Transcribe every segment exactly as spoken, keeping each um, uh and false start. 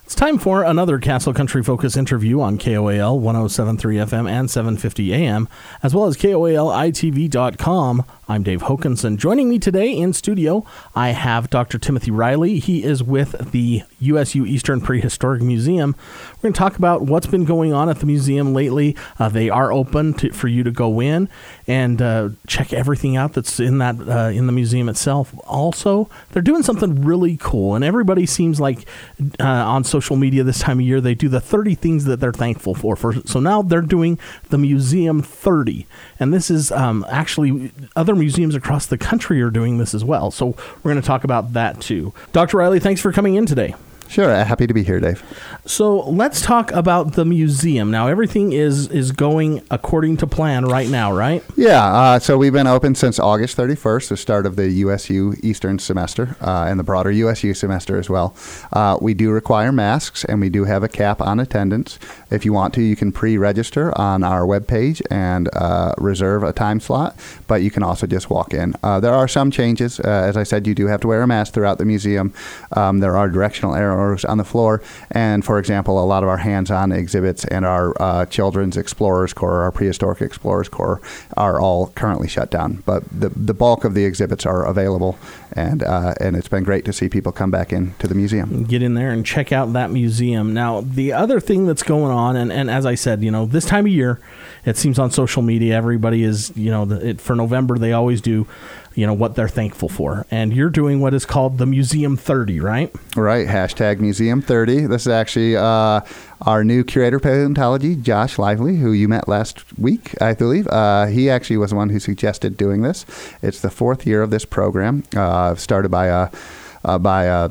It's time for another Castle Country Focus interview on K O A L one oh seven point three F M and seven fifty A M, as well as K O A L I T V dot com. I'm Dave Hokanson. Joining me today in studio, I have Doctor Timothy Riley. He is with the U S U Eastern Prehistoric Museum. We're going to talk about what's been going on at the museum lately. Uh, they are open to, for you to go in and uh, check everything out that's in that uh, in the museum itself. Also, they're doing something really cool, and everybody seems like uh, on social media this time of year, they do the thirty things that they're thankful for. for so now they're doing the Museum thirty, and this is um, actually other museums across the country are doing this as well. So we're going to talk about that too. Doctor Riley, thanks for coming in today. Sure. Happy to be here, Dave. So let's talk about the museum. Now, everything is is going according to plan right now, right? Yeah. Uh, so we've been open since August thirty-first, the start of the U S U Eastern semester uh, and the broader U S U semester as well. Uh, we do require masks, and we do have a cap on attendance. If you want to, you can pre-register on our webpage and uh, reserve a time slot, but you can also just walk in. Uh, there are some changes. Uh, as I said, you do have to wear a mask throughout the museum. Um, there are directional arrows on the floor, and for example, a lot of our hands-on exhibits and our uh, Children's Explorers Corps, our Prehistoric Explorers Corps, are all currently shut down. But the the bulk of the exhibits are available, and uh, and it's been great to see people come back into the museum. Get in there and check out that museum. Now, the other thing that's going on, and, and as I said, you know, this time of year, it seems on social media, everybody is, you know, the, it, for November, they always do, you know, what they're thankful for. And you're doing what is called the Museum thirty, right? Right. Hashtag Museum thirty. This is actually uh, our new curator of paleontology, Josh Lively, who you met last week, I believe. Uh, he actually was the one who suggested doing this. It's the fourth year of this program, uh, started by a, uh, by a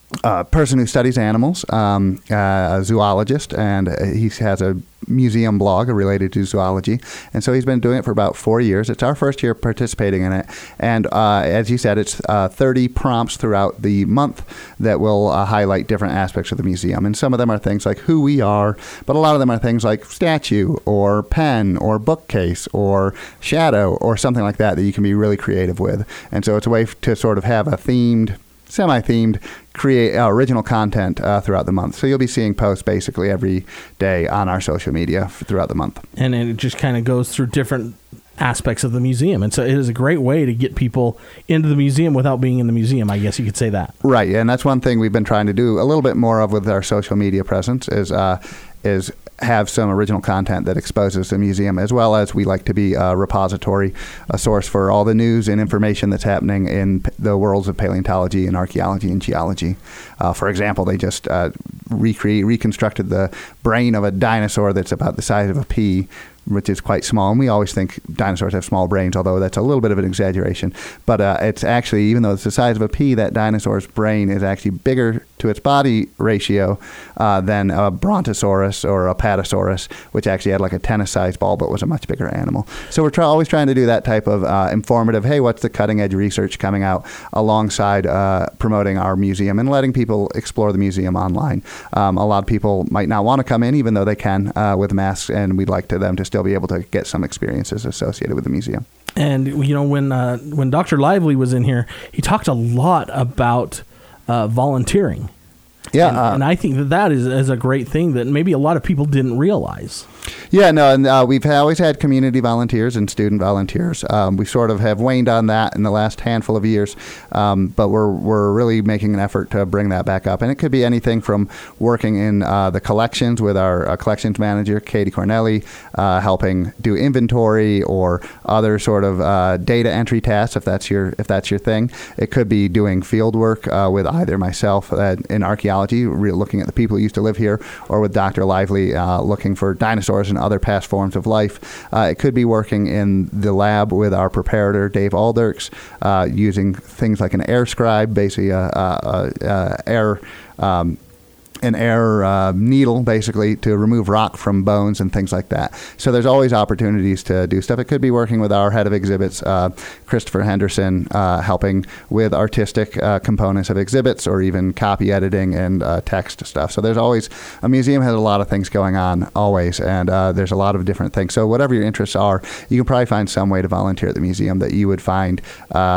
a person who studies animals, um, uh, a zoologist, and he has a museum blog related to zoology. And so he's been doing it for about four years. It's our first year participating in it. And uh, as you said, it's uh, thirty prompts throughout the month that will uh, highlight different aspects of the museum. And some of them are things like who we are, but a lot of them are things like statue or pen or bookcase or shadow or something like that that you can be really creative with. And so it's a way to sort of have a themed semi-themed, create uh, original content uh, throughout the month. So you'll be seeing posts basically every day on our social media f- throughout the month. And it just kind of goes through different aspects of the museum. And so it is a great way to get people into the museum without being in the museum, I guess you could say that. Right, and that's one thing we've been trying to do a little bit more of with our social media presence is uh, is have some original content that exposes the museum, as well as we like to be a repository, a source for all the news and information that's happening in p- the worlds of paleontology and archaeology and geology. Uh, for example, they just uh, recre- reconstructed the brain of a dinosaur that's about the size of a pea, which is quite small. And we always think dinosaurs have small brains, although that's a little bit of an exaggeration. But uh, it's actually, even though it's the size of a pea, that dinosaur's brain is actually bigger to its body ratio uh, than a brontosaurus or a patasaurus, which actually had like a tennis-sized ball but was a much bigger animal. So we're try- always trying to do that type of uh, informative, hey, what's the cutting-edge research coming out, alongside uh, promoting our museum and letting people explore the museum online. Um, a lot of people might not want to come in, even though they can uh, with masks, and we'd like to them to still be able to get some experiences associated with the museum. And, you know, when uh, when Doctor Lively was in here, he talked a lot about uh, volunteering. Yeah. And, uh, and I think that that is, is a great thing that maybe a lot of people didn't realize. Yeah, no, and uh, we've always had community volunteers and student volunteers. Um, we sort of have waned on that in the last handful of years, um, but we're we're really making an effort to bring that back up. And it could be anything from working in uh, the collections with our uh, collections manager, Katie Cornelli, uh, helping do inventory or other sort of uh, data entry tasks, if that's your if that's your thing. It could be doing field work uh, with either myself uh, in archaeology, re- looking at the people who used to live here, or with Doctor Lively, uh, looking for dinosaurs and other past forms of life. Uh, it could be working in the lab with our preparator, Dave Alderks, uh, using things like an air scribe, basically a, a, a, a air um, an air uh, needle, basically, to remove rock from bones and things like that. So there's always opportunities to do stuff. It could be working with our head of exhibits, uh, Christopher Henderson, uh, helping with artistic uh, components of exhibits, or even copy editing and uh, text stuff. So there's always, a museum has a lot of things going on, always, and uh, there's a lot of different things. So whatever your interests are, you can probably find some way to volunteer at the museum that you would find uh,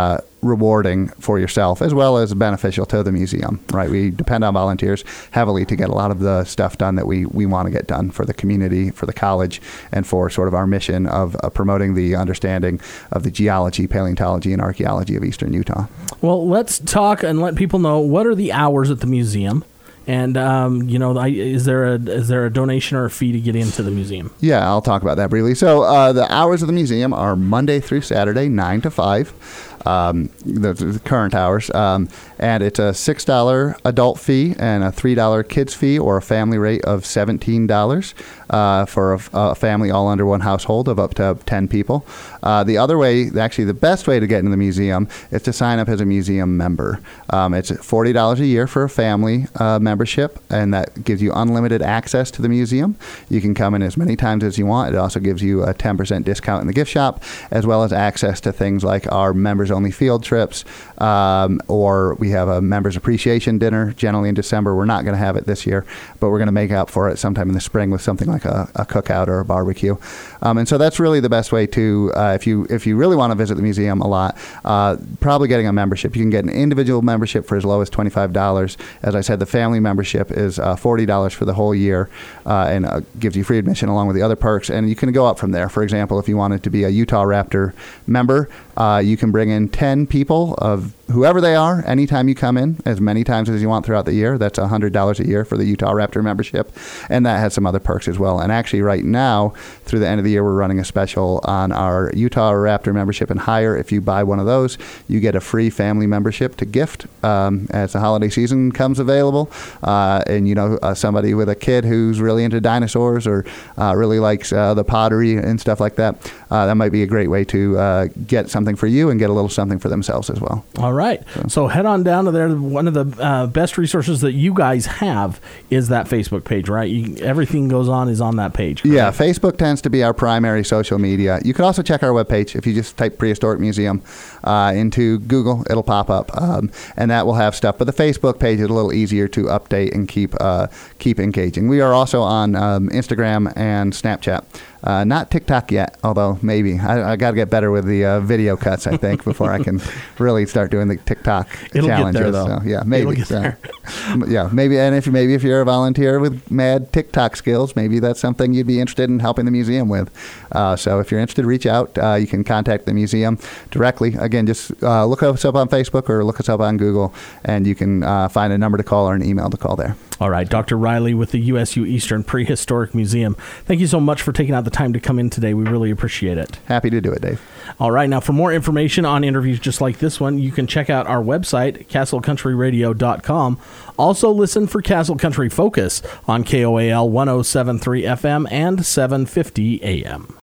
rewarding for yourself as well as beneficial to the museum, right? We depend on volunteers heavily to get a lot of the stuff done that we, we want to get done for the community, for the college, and for sort of our mission of uh, promoting the understanding of the geology, paleontology, and archaeology of eastern Utah. Well, let's talk and let people know, what are the hours at the museum? And, um, you know, I, is there a is there a donation or a fee to get into the museum? Yeah, I'll talk about that briefly. So uh, the hours of the museum are Monday through Saturday, nine to five. Um, the, the current hours, um, and it's a six dollar adult fee and a three dollar kids fee, or a family rate of seventeen dollars uh, for a, a family all under one household of up to ten people. Uh, the other way, actually the best way to get into the museum, is to sign up as a museum member. Um, it's forty dollars a year for a family uh, membership, and that gives you unlimited access to the museum. You can come in as many times as you want. It also gives you a ten percent discount in the gift shop, as well as access to things like our members only field trips, um, or we have a members appreciation dinner generally in December. We're not going to have it this year, but we're going to make up for it sometime in the spring with something like a, a cookout or a barbecue. Um, and so that's really the best way to, uh, if you if you really want to visit the museum a lot, uh, probably getting a membership. You can get an individual membership for as low as twenty-five dollars. As I said, the family membership is uh, forty dollars for the whole year, uh, and uh, gives you free admission along with the other perks. And you can go up from there. For example, if you wanted to be a Utah Raptor member, uh, you can bring in ten people of whoever they are anytime you come in, as many times as you want throughout the year. That's one hundred dollars a year for the Utah Raptor membership, and that has some other perks as well. And actually right now, through the end of the year, we're running a special on our Utah Raptor membership and higher. If you buy one of those, you get a free family membership to gift um, as the holiday season comes available. Uh, and you know, uh, somebody with a kid who's really into dinosaurs or uh, really likes uh, the pottery and stuff like that, uh, that might be a great way to uh, get something for you and get a little something for themselves as well. All right. So, so head on down to there. One of the uh, best resources that you guys have is that Facebook page, right? You, everything goes on is on that page. Correct? Yeah, Facebook tends to be our primary social media. You can also check our webpage. If you just type Prehistoric Museum uh, into Google, it'll pop up, um, and that will have stuff. But the Facebook page is a little easier to update and keep uh, keep engaging. We are also on um, Instagram and Snapchat. Uh, not TikTok yet, although maybe. I, I got to get better with the uh, video cuts, I think, before I can really start doing the TikTok It'll challenges. Get there, though. So, yeah, maybe. It'll get so, there. yeah, maybe. And if maybe if you're a volunteer with mad TikTok skills, maybe that's something you'd be interested in helping the museum with. Uh, so if you're interested, reach out. Uh, you can contact the museum directly. Again, just uh, look us up on Facebook or look us up on Google, and you can uh, find a number to call or an email to call there. All right, Doctor Riley with the U S U Eastern Prehistoric Museum. Thank you so much for taking out the time to come in today. We really appreciate it. Happy to do it, Dave. All right, now for more information on interviews just like this one, you can check out our website, castle country radio dot com. Also listen for Castle Country Focus on K O A L one oh seven point three F M and seven fifty A M.